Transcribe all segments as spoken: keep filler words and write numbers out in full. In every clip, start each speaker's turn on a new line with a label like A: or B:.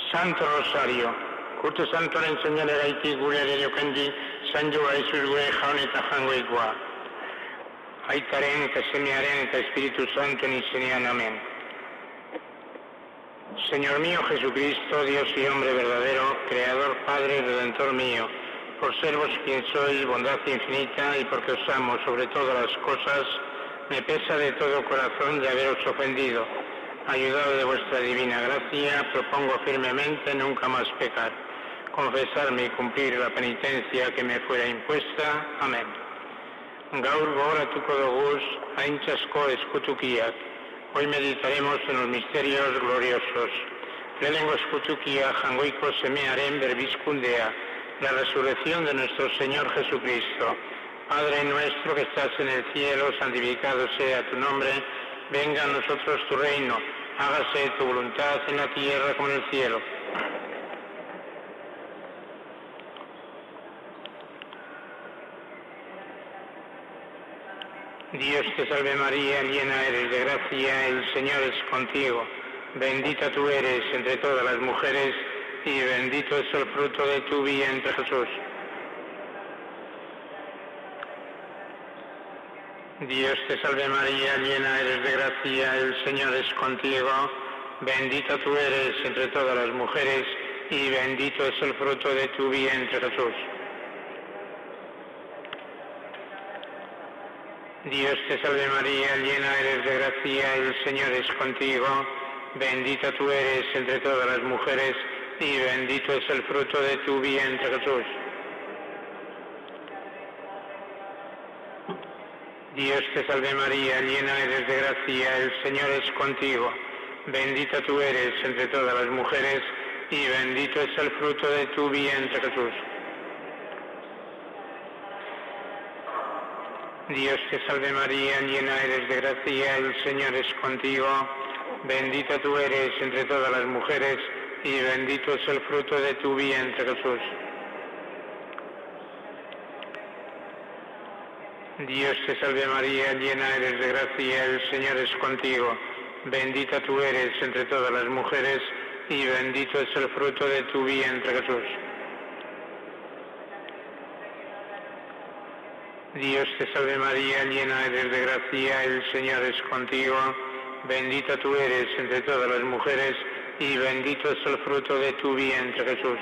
A: Santo Rosario, kurtu santoren seinalera iti gure ere jokendi, sanjo aizuz gure jaun eta jangoikoa. Aitaren eta semearen eta Espíritu Santo en izenean, amén. Señor mío Jesucristo, Dios y hombre verdadero, Creador, Padre y Redentor mío, por ser vos quien sois, bondad infinita, y porque os amo sobre todas las cosas, me pesa de todo corazón de haberos ofendido. Ayudado de vuestra divina gracia, propongo firmemente nunca más pecar, confesarme y cumplir la penitencia que me fuera impuesta. Amén. Gaur gogoratuko dugu haintzasko eskutukiak. Hoy meditaremos en los misterios gloriosos. Lehenengo eskutukia jangoiko semearen berbizkundea, la resurrección de nuestro Señor Jesucristo. Padre nuestro que estás en el cielo, santificado sea tu nombre. Venga a nosotros tu reino, hágase tu voluntad en la tierra como en el cielo. Dios te salve María, llena eres de gracia, el Señor es contigo. Bendita tú eres entre todas las mujeres y bendito es el fruto de tu vientre, Jesús. Dios te salve María, llena eres de gracia, el Señor es contigo, bendita tú eres entre todas las mujeres y bendito es el fruto de tu vientre, Jesús. Dios te salve María, llena eres de gracia, el Señor es contigo, bendita tú eres entre todas las mujeres y bendito es el fruto de tu vientre, Jesús. Dios te salve María, llena eres de gracia, el Señor es contigo, bendita tú eres entre todas las mujeres y bendito es el fruto de tu vientre, Jesús. Dios te salve María, llena eres de gracia, el Señor es contigo, bendita tú eres entre todas las mujeres y bendito es el fruto de tu vientre, Jesús. Dios te salve María, llena eres de gracia, el Señor es contigo, bendita tú eres entre todas las mujeres y bendito es el fruto de tu vientre, Jesús. Dios te salve María, llena eres de gracia, el Señor es contigo, bendita tú eres entre todas las mujeres y bendito es el fruto de tu vientre, Jesús.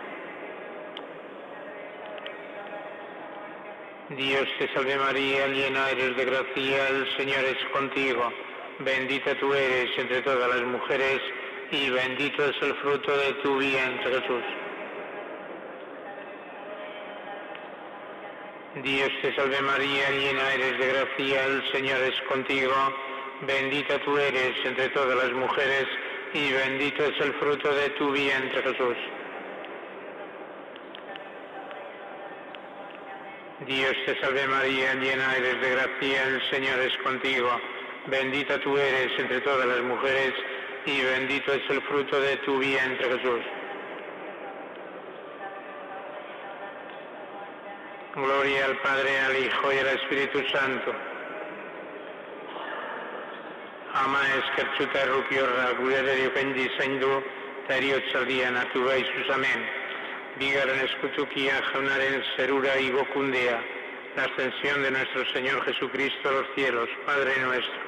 A: Dios te salve María, llena eres de gracia, el Señor es contigo, bendita tú eres entre todas las mujeres y bendito es el fruto de tu vientre, Jesús. Dios te salve María, llena eres de gracia, el Señor es contigo, bendita tú eres entre todas las mujeres y bendito es el fruto de tu vientre, Jesús. Dios te salve María, llena eres de gracia, el Señor es contigo, bendita tú eres entre todas las mujeres y bendito es el fruto de tu vientre, Jesús. Gloria al Padre, al Hijo y al Espíritu Santo. Ama eskertzuta errukiorra gure deriokendi zaindu, eta eriotzaldian hartu gaizuz, amen. Bigarren eskutukia jaunaren zerura igokundea, la ascensión de nuestro Señor Jesucristo a los cielos, Padre nuestro.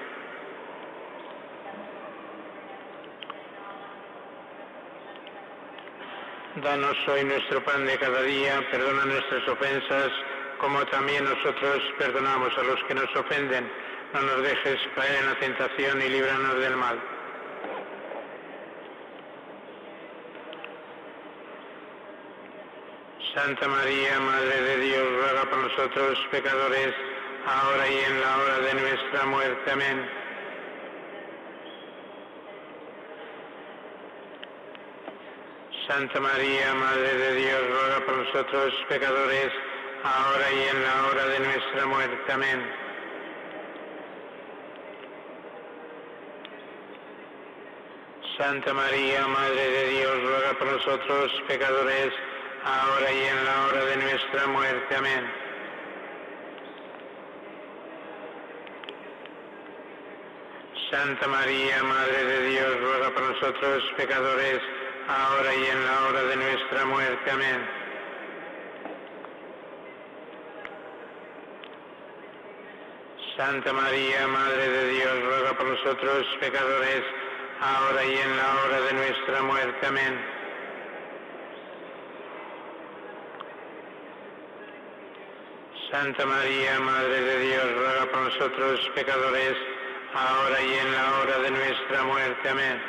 A: Danos hoy nuestro pan de cada día, perdona nuestras ofensas, como también nosotros perdonamos a los que nos ofenden. No nos dejes caer en la tentación y líbranos del mal. Santa María, Madre de Dios, ruega por nosotros pecadores, ahora y en la hora de nuestra muerte. Amén. Santa María, Madre de Dios, ruega por nosotros pecadores, ahora y en la hora de nuestra muerte. Amén. Santa María, Madre de Dios, ruega por nosotros pecadores, ahora y en la hora de nuestra muerte. Amén. Santa María, Madre de Dios, ruega por nosotros pecadores, ahora y en la hora de nuestra muerte. Amén. Santa María, Madre de Dios, ruega por nosotros pecadores, ahora y en la hora de nuestra muerte. Amén. Santa María, Madre de Dios, ruega por nosotros pecadores, ahora y en la hora de nuestra muerte. Amén.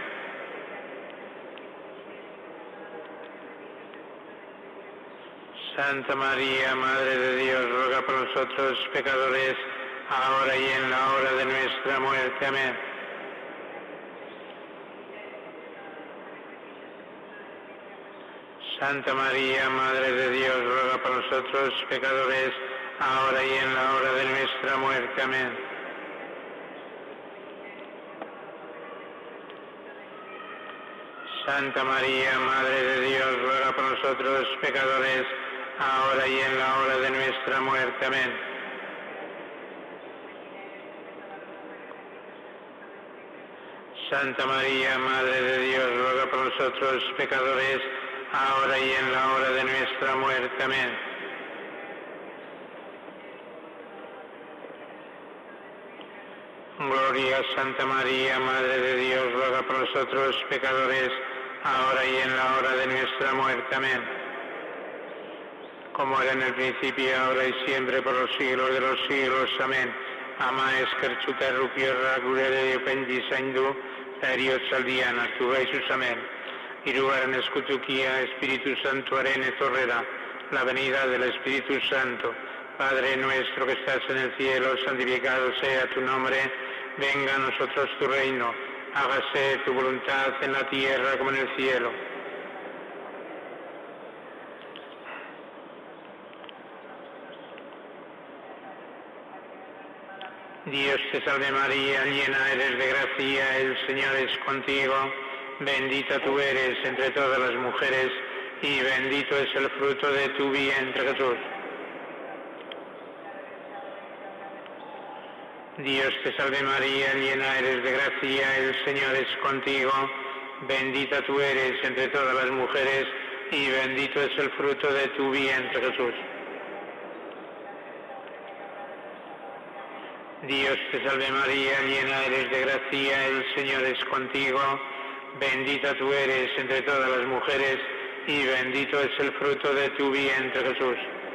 A: Santa María, Madre de Dios, ruega por nosotros pecadores, ahora y en la hora de nuestra muerte. Amén. Santa María, Madre de Dios, ruega por nosotros pecadores, ahora y en la hora de nuestra muerte. Amén. Santa María, Madre de Dios, ruega por nosotros pecadores, ahora y en la hora de nuestra muerte. Amén. Santa María, Madre de Dios, ruega por nosotros pecadores, ahora y en la hora de nuestra muerte. Amén. Gloria a Santa María, Madre de Dios, ruega por nosotros pecadores, ahora y en la hora de nuestra muerte. Amén. Como era en el principio, ahora y siempre, por los siglos de los siglos. Amén. Ama eskertzuta rupiorra gure de pendizaindu, Dario Saldiana, tu Jesús. Amén. Iruaren escutuquía, Espíritu Santuaren etorrera, la venida del Espíritu Santo. Padre nuestro que estás en el cielo, santificado sea tu nombre, venga a nosotros tu reino, hágase tu voluntad en la tierra como en el cielo. Dios te salve María, llena eres de gracia, el Señor es contigo, bendita tú eres entre todas las mujeres, y bendito es el fruto de tu vientre, Jesús. Dios te salve María, llena eres de gracia, el Señor es contigo, bendita tú eres entre todas las mujeres, y bendito es el fruto de tu vientre, Jesús. Dios te salve María, llena eres de gracia, el Señor es contigo, bendita tú eres entre todas las mujeres, y bendito es el fruto de tu vientre, Jesús.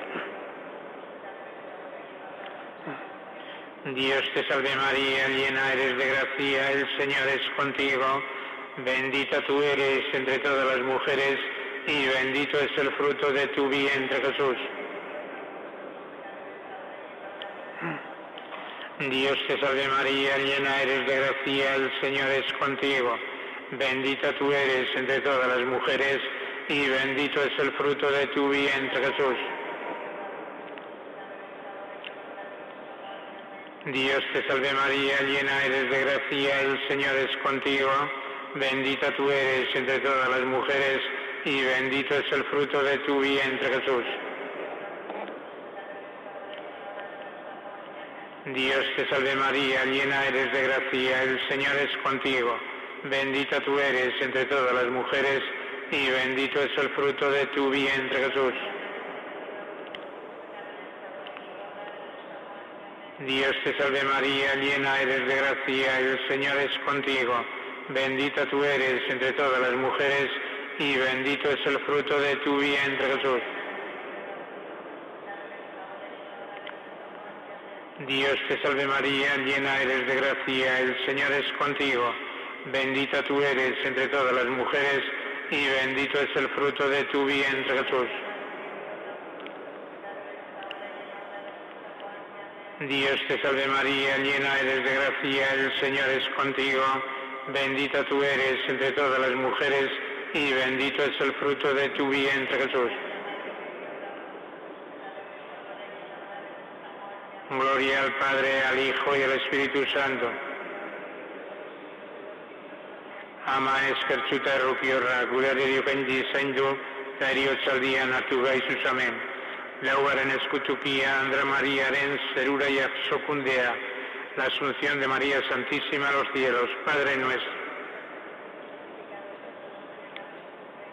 A: Dios te salve María, llena eres de gracia, el Señor es contigo, bendita tú eres entre todas las mujeres, y bendito es el fruto de tu vientre, Jesús. Dios te salve María, llena eres de gracia, el Señor es contigo, bendita tú eres entre todas las mujeres, y bendito es el fruto de tu vientre, Jesús. Dios te salve María, llena eres de gracia, el Señor es contigo, bendita tú eres entre todas las mujeres, y bendito es el fruto de tu vientre, Jesús. Dios te salve María, llena eres de gracia, el Señor es contigo, bendita tú eres entre todas las mujeres, y bendito es el fruto de tu vientre, Jesús. Dios te salve María, llena eres de gracia, el Señor es contigo, bendita tú eres entre todas las mujeres, y bendito es el fruto de tu vientre, Jesús. Dios te salve María, llena eres de gracia, el Señor es contigo, bendita tú eres entre todas las mujeres, y bendito es el fruto de tu vientre, Jesús. Dios te salve María, llena eres de gracia, el Señor es contigo, bendita tú eres entre todas las mujeres, y bendito es el fruto de tu vientre, Jesús. Gloria al Padre, al Hijo y al Espíritu Santo. Ama eskertzuta rupiorra gure de pendizaindu, Dario Saldiana, tu Jesús. Amén. Lauaren escutuquía, Andra Mariaren, Serura y Axocundea, la Asunción de María Santísima a los cielos, Padre nuestro.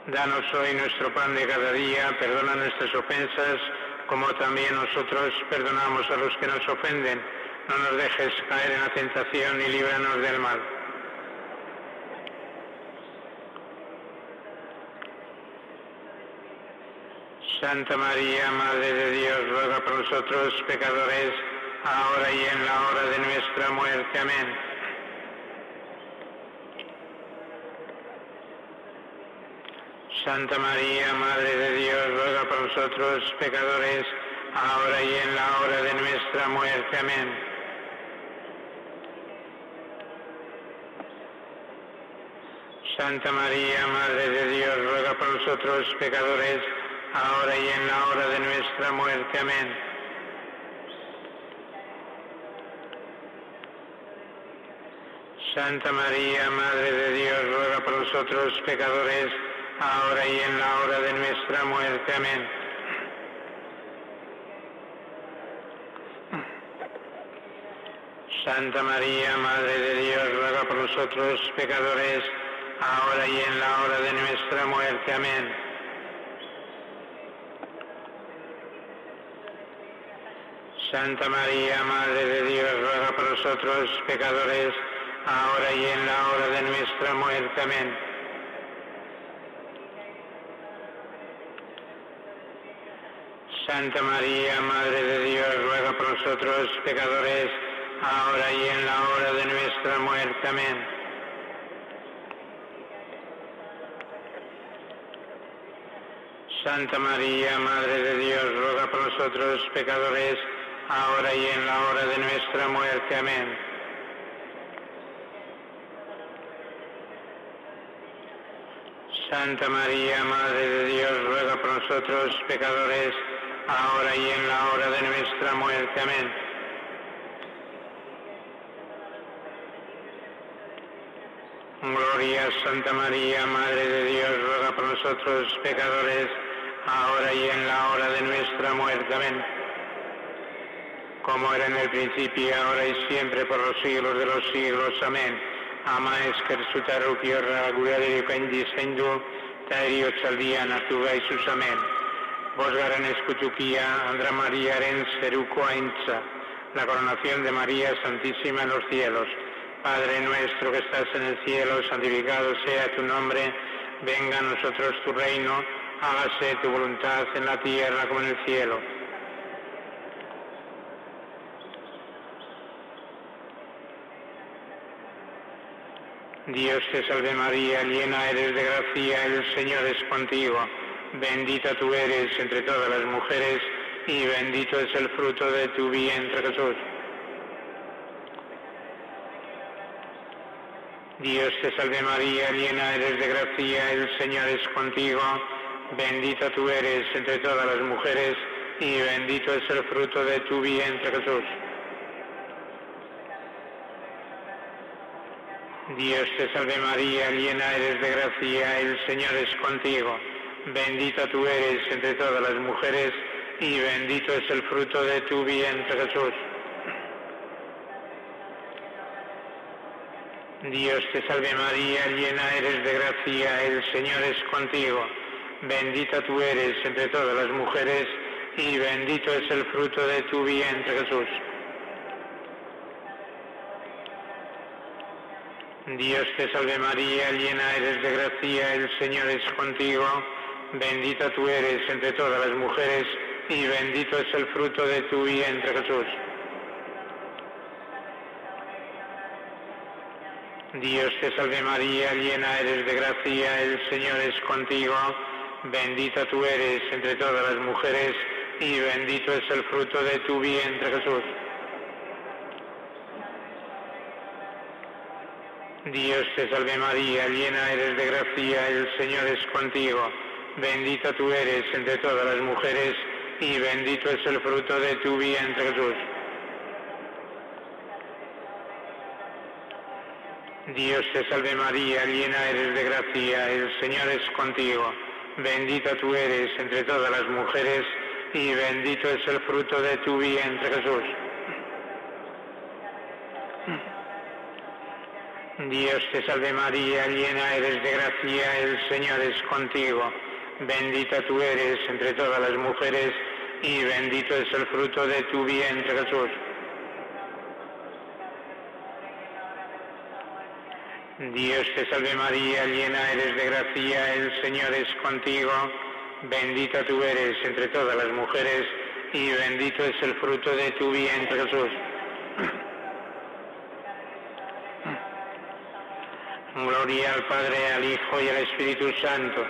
A: Danos hoy nuestro pan de cada día, perdona nuestras ofensas, como también nosotros perdonamos a los que nos ofenden. No nos dejes caer en la tentación y líbranos del mal. Santa María, Madre de Dios, ruega por nosotros pecadores, ahora y en la hora de nuestra muerte. Amén. Santa María, Madre de Dios, ruega por nosotros pecadores, ahora y en la hora de nuestra muerte. Amén. Santa María, Madre de Dios, ruega por nosotros pecadores, ahora y en la hora de nuestra muerte. Amén. Santa María, Madre de Dios, ruega por nosotros pecadores, ahora y en la hora de nuestra muerte. Amén. Santa María, Madre de Dios, ruega por nosotros pecadores, ahora y en la hora de nuestra muerte. Amén. Santa María, Madre de Dios, ruega por nosotros pecadores, ahora y en la hora de nuestra muerte. Amén. Santa María, Madre de Dios, ruega por nosotros pecadores, ahora y en la hora de nuestra muerte. Amén. Santa María, Madre de Dios, ruega por nosotros pecadores, ahora y en la hora de nuestra muerte. Amén. Santa María, Madre de Dios, ruega por nosotros pecadores, ahora y en la hora de nuestra muerte. Amén. Gloria a Santa María, Madre de Dios, ruega por nosotros pecadores, ahora y en la hora de nuestra muerte. Amén. Como era en el principio, ahora y siempre, por los siglos de los siglos. Amén. Ama eskerzuta rukio ragurari pendisendu, tairio chaldia natuga Isus. Amén. Vos garen escuchuquía, Andra María en seruco aincha, la coronación de María Santísima en los cielos. Padre nuestro que estás en el cielo, santificado sea tu nombre, venga a nosotros tu reino, hágase tu voluntad en la tierra como en el cielo. Dios te salve María, llena eres de gracia, el Señor es contigo. Bendita tú eres entre todas las mujeres, y bendito es el fruto de tu vientre, Jesús. Dios te salve María, llena eres de gracia, el Señor es contigo. Bendita tú eres entre todas las mujeres, y bendito es el fruto de tu vientre, Jesús. Dios te salve María, llena eres de gracia, el Señor es contigo. Bendita tú eres entre todas las mujeres, y bendito es el fruto de tu vientre, Jesús. Dios te salve María, llena eres de gracia, el Señor es contigo. Bendita tú eres entre todas las mujeres, y bendito es el fruto de tu vientre, Jesús. Dios te salve María, llena eres de gracia, el Señor es contigo. Bendita tú eres entre todas las mujeres, y bendito es el fruto de tu vientre, Jesús. Dios te salve María, llena eres de gracia, el Señor es contigo. Bendita tú eres entre todas las mujeres, y bendito es el fruto de tu vientre, Jesús. Dios te salve María, llena eres de gracia, el Señor es contigo. Bendita tú eres entre todas las mujeres, y bendito es el fruto de tu vientre, Jesús. Dios te salve María, llena eres de gracia, el Señor es contigo. Bendita tú eres entre todas las mujeres, y bendito es el fruto de tu vientre, Jesús. Dios te salve María, llena eres de gracia, el Señor es contigo. Bendita tú eres entre todas las mujeres, y bendito es el fruto de tu vientre, Jesús. Dios te salve María, llena eres de gracia, el Señor es contigo. Bendita tú eres entre todas las mujeres, y bendito es el fruto de tu vientre, Jesús. Gloria al Padre, al Hijo y al Espíritu Santo.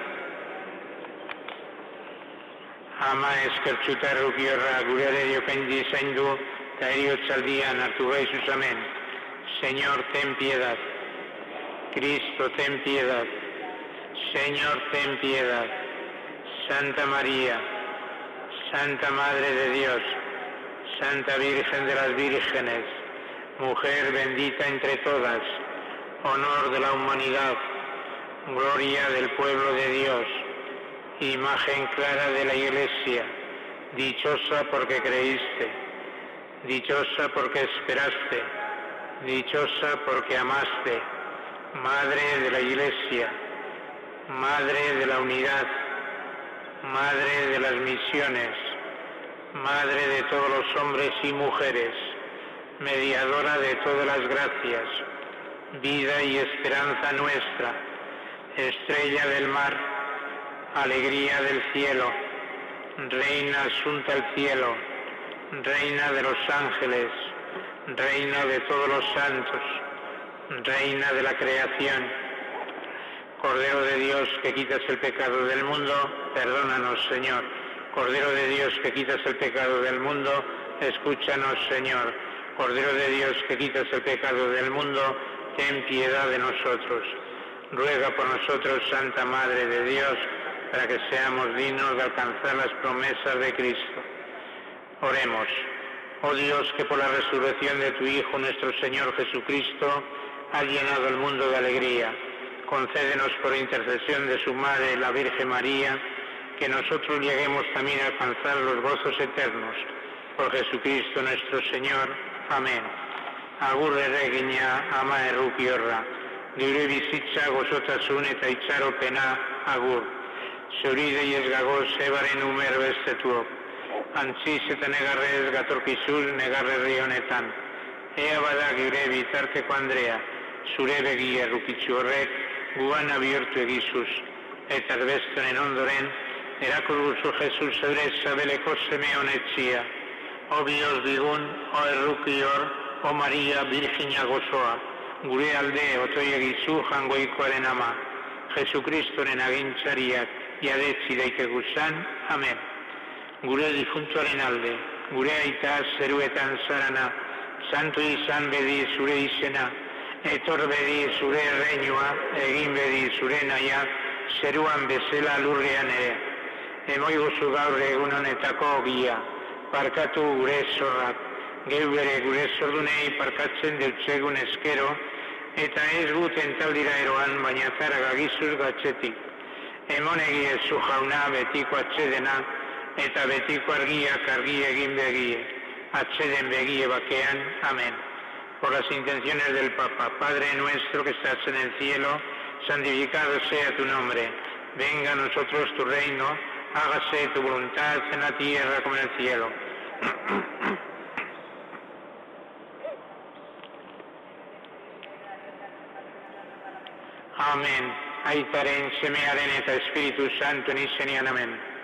A: Ama eskertsuta rukiorra gure dediokendi zaindu, ta heriotzaldian hartu gaizuz, amén. Señor, ten piedad. Cristo, ten piedad. Señor, ten piedad. Santa María, Santa Madre de Dios, Santa Virgen de las Vírgenes, mujer bendita entre todas, honor de la humanidad, gloria del pueblo de Dios, imagen clara de la Iglesia, dichosa porque creíste, dichosa porque esperaste, dichosa porque amaste, Madre de la Iglesia, Madre de la unidad, Madre de las misiones, Madre de todos los hombres y mujeres, mediadora de todas las gracias, vida y esperanza nuestra, estrella del mar, alegría del cielo, reina asunta al cielo, reina de los ángeles, reina de todos los santos, reina de la creación, Cordero de Dios que quitas el pecado del mundo, perdónanos, Señor. Cordero de Dios que quitas el pecado del mundo, escúchanos, Señor. Cordero de Dios que quitas el pecado del mundo, ten piedad de nosotros. Ruega por nosotros, Santa Madre de Dios, para que seamos dignos de alcanzar las promesas de Cristo. Oremos. Oh Dios, que por la resurrección de tu Hijo, nuestro Señor Jesucristo, has llenado el mundo de alegría. Concédenos por intercesión de su Madre, la Virgen María, que nosotros lleguemos también a alcanzar los gozos eternos. Por Jesucristo nuestro Señor. Amén. Agur erregina ama errukiorra. Geure bizitza gozotasun eta itxaropena agur. Zeuri deiez gagoz ebaren umer bestetuok. Antziz eta negarrez gatorkizuz negarrerri honetan. Ea bada geure bitarteko Andrea, zure begi errukitzu horrek, guan bihurtu egizuz, eta erbestonen ondoren, erakurguzu Jesus zeure zabeleko seme honetzia. O Dios digun, o errukior, o Maria Virginia gozoa, gure alde otoi egizu jangoikoaren ama, Jesucristoren agintzariak jadetzi daikeguzan, amen. Gure difuntuaren alde, gure aita zeruetan zarana, santu izan bedi zure izena, etor bedi zure erreinua, egin bedi zure naia, zeruan bezala lurrean ere. Emoiguzu gaur egun honetako ogia, parkatu gure zorrak, geu bere gure zordunei parkatzen deutzegun eskero, eta ez gu tentaldira eroan, baina zaragagizuz gatzetik. Emonegi ezu jauna betiko atsedena, eta betiko argiak argi egin begie, atseden begie bakean, amen. Por las intenciones del Papa, Padre nuestro que estás en el cielo, santificado sea tu nombre. Venga a nosotros tu reino, hágase tu voluntad en la tierra como en el cielo. Amén. Aitaren semearen eta Espíritu Santo nizenian, amén.